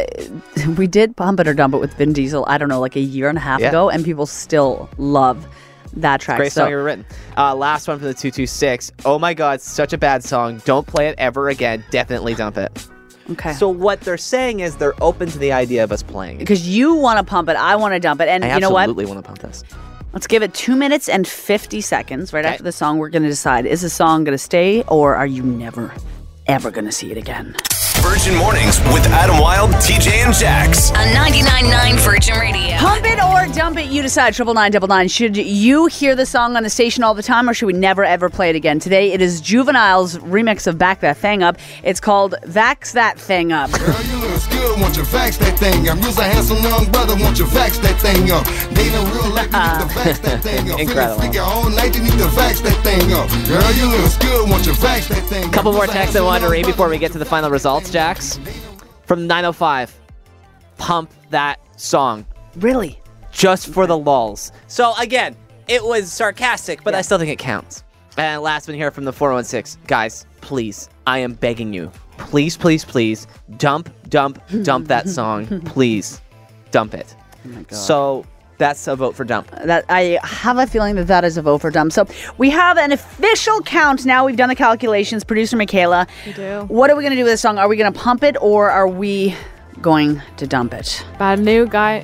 did pump it or dump it with Vin Diesel, I don't know, like a year and a half ago, and people still love that track. Great song ever written. Last one from the 226. Oh my God, such a bad song. Don't play it ever again. Definitely dump it. Okay. So what they're saying is they're open to the idea of us playing it. Because you want to pump it, I want to dump it, and I you know what? absolutely want to pump this. Let's give it 2 minutes and 50 seconds. Right after the song, we're going to decide, is the song going to stay, or are you never, ever going to see it again? Virgin Mornings with Adam Wilde, TJ, and Jax. On 99.9 Virgin Radio. Pump it or dump it, you decide. 99999. Should you hear the song on the station all the time, or should we never, ever play it again? Today, it is Juvenile's remix of Back That Thing Up. It's called Vax That Thing Up. Girl, you look good, want you vax that thing up. You's a handsome young brother, want you vax that thing up. Dating real life, you need to vax that thing up. Incredible. Feeling freaky all night, you need to vax that thing up. Girl, you look good, want you vax that thing up. Couple more texts I wanted to read before we get to the final results, Jax. From 905, pump that song. Really? Just for the lulz. So again, it was sarcastic, but I still think it counts. And last one here from the 416. Guys, please, I am begging you. Please, please, please, dump that song. Please, dump it. Oh my God. So that's a vote for dump. That I have a feeling that is a vote for dump. So we have an official count now. We've done the calculations. Producer Michaela. We do. What are we going to do with this song? Are we going to pump it, or are we going to dump it? Bad news, guys.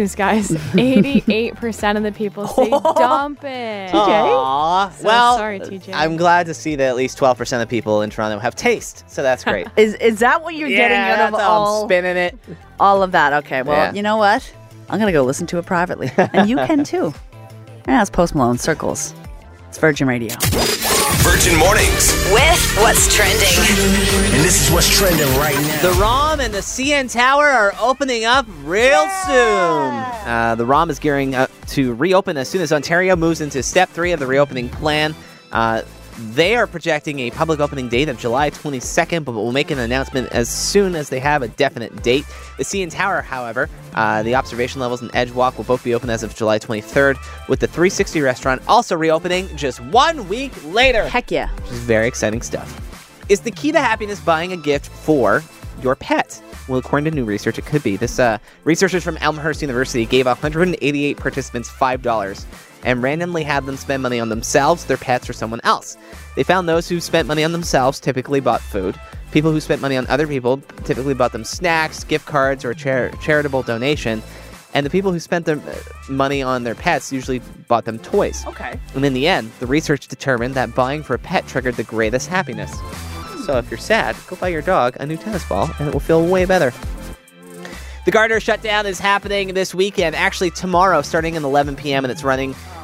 88% of the people say dump it. Aww. So well, sorry, TJ. I'm glad to see that at least 12% of people in Toronto have taste. So that's great. Is that what you're getting out of that's how I'm all spinning it. all of that? Okay, well, you know what? I'm going to go listen to it privately. And you can too. Yeah, it's Post Malone, Circles. It's Virgin Radio. Virgin Mornings. With what's trending. And this is what's trending right now. The ROM and the CN Tower are opening up real soon. The ROM is gearing up to reopen as soon as Ontario moves into step 3 of the reopening plan. They are projecting a public opening date of July 22nd, but will make an announcement as soon as they have a definite date. The CN Tower, however, the observation levels and Edge Walk will both be open as of July 23rd, with the 360 restaurant also reopening just 1 week later. Heck yeah. Which is very exciting stuff. Is the key to happiness buying a gift for your pet? Well, according to new research, it could be. This researchers from Elmhurst University gave 188 participants $5 and randomly had them spend money on themselves, their pets, or someone else. They found those who spent money on themselves typically bought food. People who spent money on other people typically bought them snacks, gift cards, or a charitable donation. And the people who spent their money on their pets usually bought them toys. Okay. And in the end, the research determined that buying for a pet triggered the greatest happiness. So if you're sad, go buy your dog a new tennis ball, and it will feel way better. The Gardner shutdown is happening this weekend, actually tomorrow, starting at 11 p.m., and it's running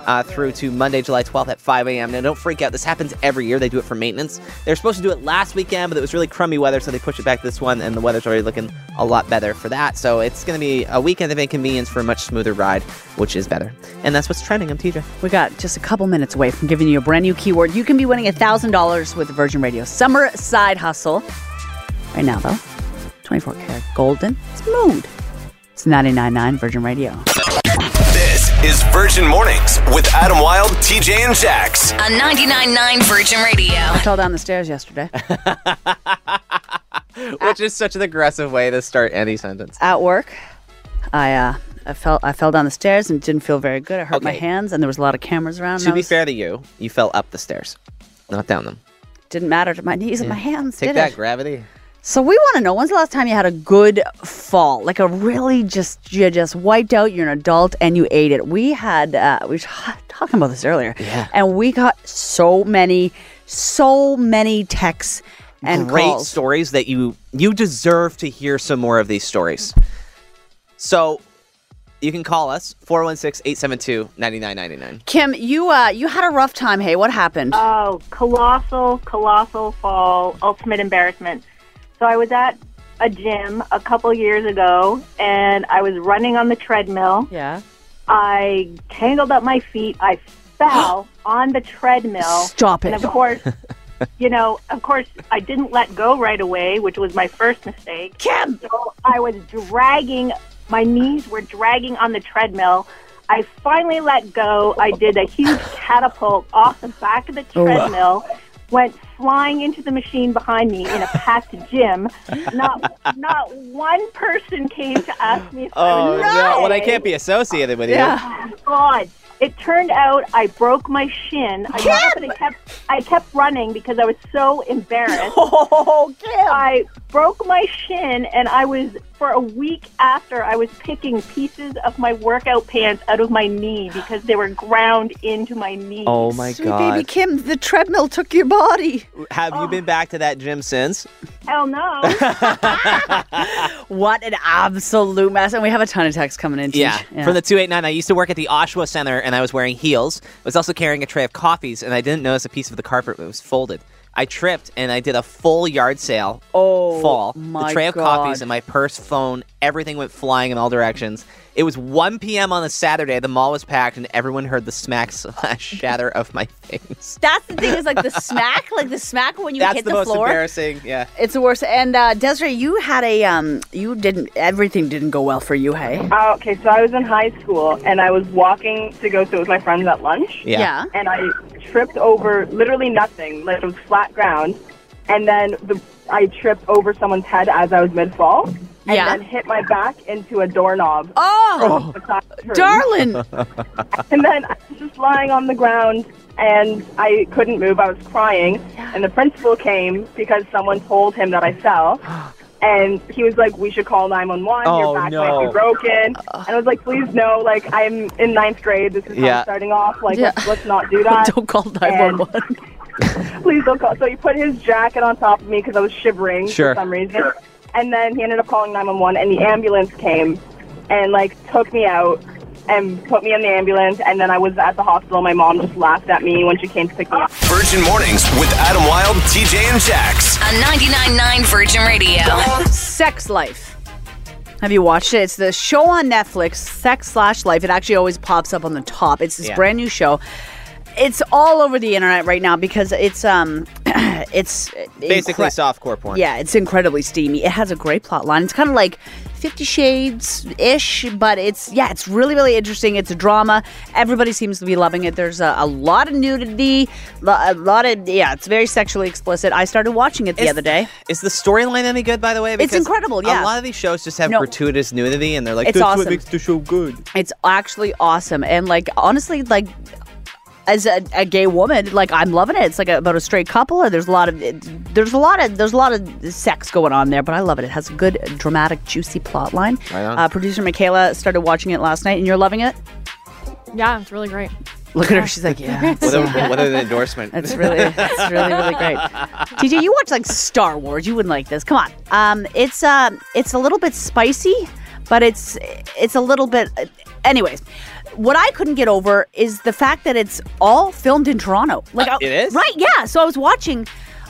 through to Monday, July 12th at 5 a.m. Now, don't freak out. This happens every year. They do it for maintenance. They were supposed to do it last weekend, but it was really crummy weather, so they pushed it back this one, and the weather's already looking a lot better for that. So it's going to be a weekend of inconvenience for a much smoother ride, which is better. And that's what's trending. I'm TJ. We got just a couple minutes away from giving you a brand new keyword. You can be winning $1,000 with Virgin Radio Summer Side Hustle. Right now, though, 24 karat golden smooth. It's 99.9 Virgin Radio. This is Virgin Mornings with Adam Wilde, TJ, and Jax. On 99.9 Virgin Radio. I fell down the stairs yesterday. Which is such an aggressive way to start any sentence. At work, I fell down the stairs and didn't feel very good. I hurt my hands, and there was a lot of cameras around. To be fair to you, you fell up the stairs, not down them. Didn't matter to my knees and my hands, Take did that, it? gravity. So we want to know, when's the last time you had a good fall? Like a really you just wiped out, you're an adult, and you ate it. We had, we were talking about this earlier. Yeah. And we got so many texts and Great calls. stories that you deserve to hear some more of these stories. So you can call us, 416-872-9999. Kim, you had a rough time. Hey, what happened? Oh, colossal fall, ultimate embarrassment. So I was at a gym a couple years ago, and I was running on the treadmill. Yeah. I tangled up my feet. I fell on the treadmill. Stop it. And of course, I didn't let go right away, which was my first mistake. Kim! So I was my knees were dragging on the treadmill. I finally let go. I did a huge catapult off the back of the treadmill, went flying into the machine behind me in a packed gym. Not one person came to ask me if I was okay. No. Well, I can't be associated with you. Oh, God. It turned out I broke my shin. I kept running because I was so embarrassed. Oh, Kim! I broke my shin, and for a week after, I was picking pieces of my workout pants out of my knee because they were ground into my knee. Oh, my Sweet God. baby Kim, the treadmill took your body. Have you been back to that gym since? Hell no. What an absolute mess. And we have a ton of texts coming in. Yeah. From the 289, I used to work at the Oshawa Center, and I was wearing heels. I was also carrying a tray of coffees, and I didn't notice a piece of the carpet was folded. I tripped, and I did a full yard sale fall. My the tray of God. coffees and my purse, phone, everything went flying in all directions. It was 1 p.m. on a Saturday. The mall was packed, and everyone heard the smack/shatter of my face. That's the thing, is like the smack when you hit the floor. That's the most embarrassing, yeah. It's the worst. And Desiree, you had everything didn't go well for you, hey? Okay, so I was in high school, and I was walking to go sit with my friends at lunch. Yeah. And I tripped over literally nothing, like it was flat ground, and then I tripped over someone's head as I was mid-fall. And then hit my back into a doorknob. Oh, darling. And then I was just lying on the ground, and I couldn't move. I was crying. And the principal came because someone told him that I fell. And he was like, we should call 911. Your back might be broken. And I was like, please, no. Like, I'm in 9th grade. This is how I'm starting off. Like, let's not do that. Don't call 911. Please don't call. So he put his jacket on top of me because I was shivering for some reason. Sure. And then he ended up calling 911, and the ambulance came and, took me out and put me in the ambulance. And then I was at the hospital. My mom just laughed at me when she came to pick me up. Virgin Mornings with Adam Wilde, TJ, and Jax. On 99.9 Virgin Radio. Sex Life. Have you watched it? It's the show on Netflix, Sex/Life. It actually always pops up on the top. It's this brand new show. It's all over the internet right now because it's basically softcore porn. Yeah, it's incredibly steamy. It has a great plot line. It's kind of like 50 Shades-ish, but it's really, really interesting. It's a drama. Everybody seems to be loving it. There's a lot of nudity, it's very sexually explicit. I started watching it the other day. Is the storyline any good, by the way? Because it's incredible, yeah. A lot of these shows just have gratuitous nudity, and they're like, it's that's awesome. what makes the show good. It's actually awesome. And, honestly, as a gay woman, I'm loving it. It's about a straight couple, and there's a lot of sex going on there, but I love it. It has a good, dramatic, juicy plot line. Right on. Producer Michaela started watching it last night, and you're loving it? Yeah, it's really great. Look at her. She's like, yeah. What an endorsement. It's really, really great. TJ, you watch Star Wars. You wouldn't like this. Come on. It's a little bit spicy, But it's a little bit... Anyways, what I couldn't get over is the fact that it's all filmed in Toronto. It is? Right, yeah. So I was watching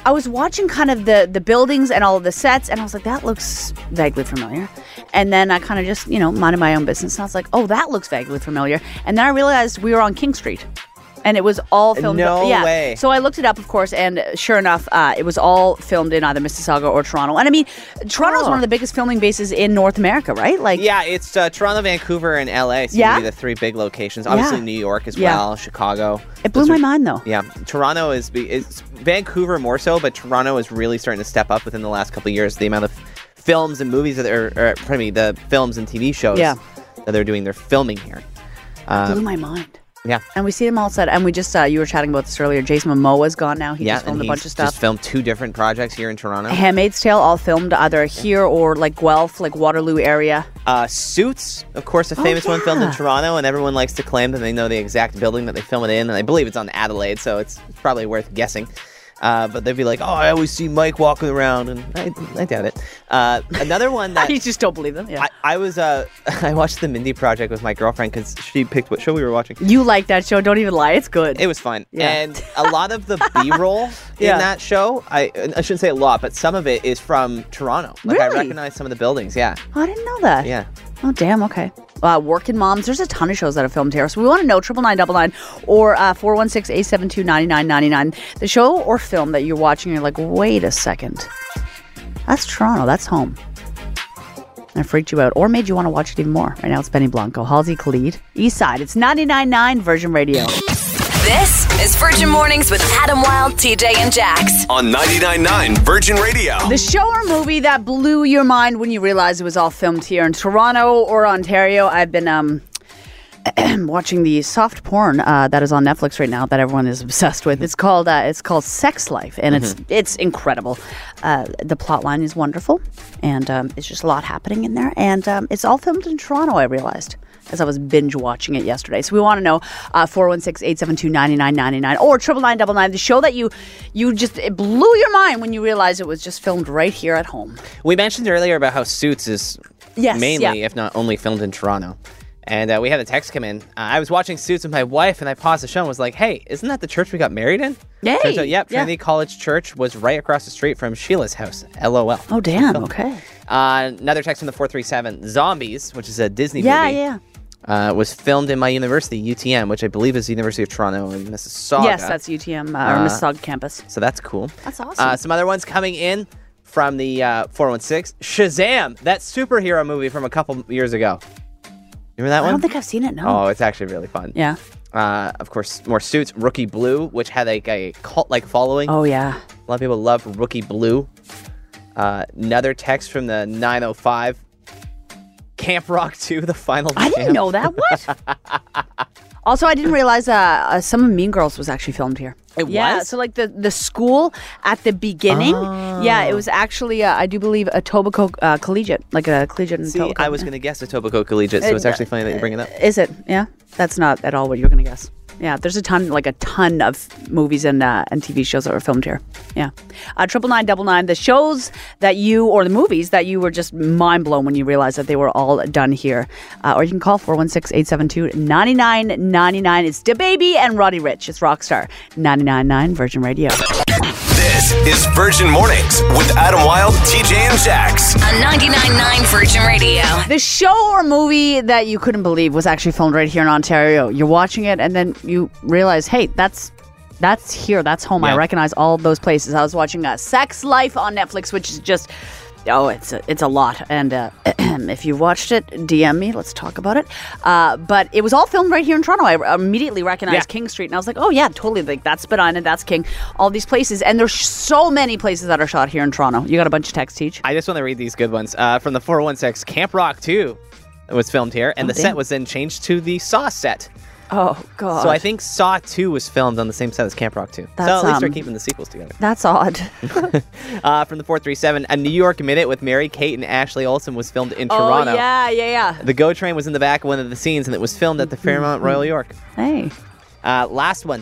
kind of the buildings and all of the sets, and I was like, that looks vaguely familiar. And then I kind of just, minded my own business, and I was like, oh, that looks vaguely familiar. And then I realized we were on King Street. And it was all filmed. No way. So I looked it up, of course, and sure enough, it was all filmed in either Mississauga or Toronto. And I mean, Toronto's one of the biggest filming bases in North America, right? Yeah, it's Toronto, Vancouver, and LA. Seem to be the three big locations. Obviously, New York as well, Chicago. It blew my mind, though. Yeah, Toronto is Vancouver more so, but Toronto is really starting to step up within the last couple of years. The amount of films and movies the films and TV shows that they're doing, they're filming here. Blew my mind. Yeah. And we see them all set. And we just, you were chatting about this earlier. Jason Momoa's gone now. He just filmed a bunch of stuff. Just filmed 2 different projects here in Toronto. Handmaid's Tale, all filmed either here or like Guelph, like Waterloo area. Suits, of course, a famous one filmed in Toronto, and everyone likes to claim that they know the exact building that they film it in, and I believe it's on Adelaide, so it's probably worth guessing. But they'd be like, oh, I always see Mike walking around, and I doubt it. Another one that... You just don't believe them? Yeah. I watched the Mindy Project with my girlfriend because she picked what show we were watching. You like that show, don't even lie, it's good. It was fun. Yeah. And a lot of the B-roll in that show, I shouldn't say a lot, but some of it is from Toronto. Like, really? I recognize some of the buildings, yeah. Oh, I didn't know that. Yeah. Oh, damn, okay. Working Moms, there's a ton of shows that are filmed here. So we want to know, 99999 or 416-872-9999. The show or film that you're watching, you're like, wait a second. That's Toronto. That's home. And it freaked you out or made you want to watch it even more. Right now, it's Benny Blanco, Halsey Khalid, Eastside. It's 99.9 Virgin Radio. This is Virgin Mornings with Adam Wilde, TJ, and Jax. On 99.9 Virgin Radio. The show or movie that blew your mind when you realized it was all filmed here in Toronto or Ontario. I've been watching the soft porn that is on Netflix right now that everyone is obsessed with. It's called Sex Life, and it's incredible. The plot line is wonderful, and it's just a lot happening in there. And it's all filmed in Toronto, I realized, as I was binge watching it yesterday. So we want to know 416-872-9999 or 99999, the show that you just, it blew your mind when you realized it was just filmed right here at home. We mentioned earlier about how Suits is mainly, if not only, filmed in Toronto. And we had a text come in. I was watching Suits with my wife, and I paused the show and was like, hey, isn't that the church we got married in? Yay! Turns out, Trinity College Church was right across the street from Sheila's house. LOL. Oh, damn. Okay. Another text from the 437. Zombies, which is a Disney movie. Was filmed in my university, UTM, which I believe is the University of Toronto in Mississauga. Yes, that's UTM, or Mississauga campus. So that's cool. That's awesome. Some other ones coming in from the 416. Shazam, that superhero movie from a couple years ago. Remember that one? I don't think I've seen it, no. Oh, it's actually really fun. Yeah. Of course, more Suits. Rookie Blue, which had like a cult-like following. Oh, yeah. A lot of people love Rookie Blue. Another text from the 905. Camp Rock 2, The Final Camp. I didn't know that. What? Also, I didn't realize some of Mean Girls was actually filmed here. It was? Yeah, so like the school at the beginning, it was actually, I do believe, a Etobicoke Collegiate, like a collegiate in Etobicoke. I was going to guess Etobicoke Collegiate, so it's actually funny that you bring it up. Is it? Yeah? That's not at all what you were going to guess. Yeah, there's a ton of movies and TV shows that were filmed here. Yeah. 99999, the shows that or the movies that you were just mind blown when you realized that they were all done here. Or you can call 416-872-9999. It's DaBaby and Roddy Ricch. It's Rockstar. 99.9 Virgin Radio. This is Virgin Mornings with Adam Wilde, TJ, and Jax. On 99.9 Virgin Radio. The show or movie that you couldn't believe was actually filmed right here in Ontario. You're watching it and then you realize, hey, that's here. That's home. Yeah. I recognize all of those places. I was watching Sex Life on Netflix, which is just... Oh, it's a lot. And if you watched it, DM me. Let's talk about it. But it was all filmed right here in Toronto. I immediately recognized King Street. And I was like, oh, yeah, totally. Like, that's Spadina, that's King. All these places. And there's so many places that are shot here in Toronto. You got a bunch of texts, Teach? I just want to read these good ones. From the 416, Camp Rock 2 was filmed here. And the set was then changed to the Saw set. Oh, God. So I think Saw 2 was filmed on the same set as Camp Rock 2. So at least they're keeping the sequels together. That's odd. From the 437, A New York Minute with Mary Kate and Ashley Olsen was filmed in Toronto. Oh, yeah. The GO train was in the back of one of the scenes, and it was filmed at the Fairmont Royal York. Hey. Last one.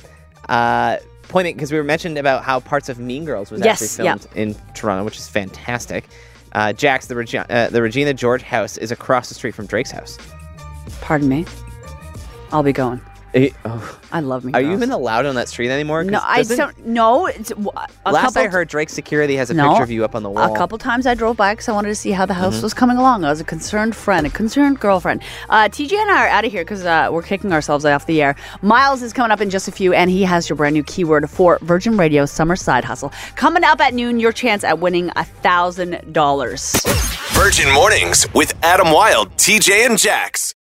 Pointing, because we were mentioned about how parts of Mean Girls was actually filmed in Toronto, which is fantastic. Jax, the Regina George house is across the street from Drake's house. Pardon me? I'll be going. I love me. Are you even allowed on that street anymore? No, I don't. No. I heard Drake Security has a picture of you up on the wall. A couple times I drove by because I wanted to see how the house was coming along. I was a concerned friend, a concerned girlfriend. TJ and I are out of here because we're kicking ourselves off the air. Miles is coming up in just a few, and he has your brand new keyword for Virgin Radio Summer Side Hustle. Coming up at noon, your chance at winning $1,000. Virgin Mornings with Adam Wilde, TJ, and Jax.